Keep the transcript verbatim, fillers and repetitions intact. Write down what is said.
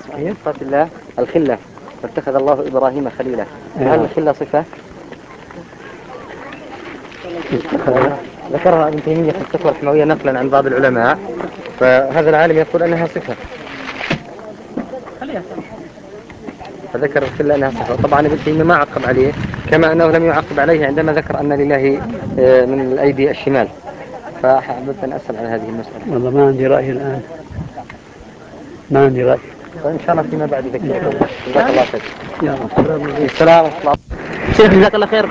كيف؟ صفات الله الخلة، واتخذ الله إبراهيم خليلا، هل الخلة صفة؟ ذكرها ابن تيمية في الفتوى الحموية نقلا عن بعض العلماء، فهذا العالم يقول أنها صفة، فذكر الخلة أنها صفة. طبعا ابن تيمية ما عقب عليه، كما أنه لم يعقب عليه عندما ذكر أن لله من الأيدي الشمال. فحبيت أن أسأل عن هذه المسألة. والله ما عندي رأي الآن، ما عندي رأي. وإن شاء الله فيما بعد ذكر. جزاك الله خير. يا رب. السلام عليكم. شيخ جزاك الله خير.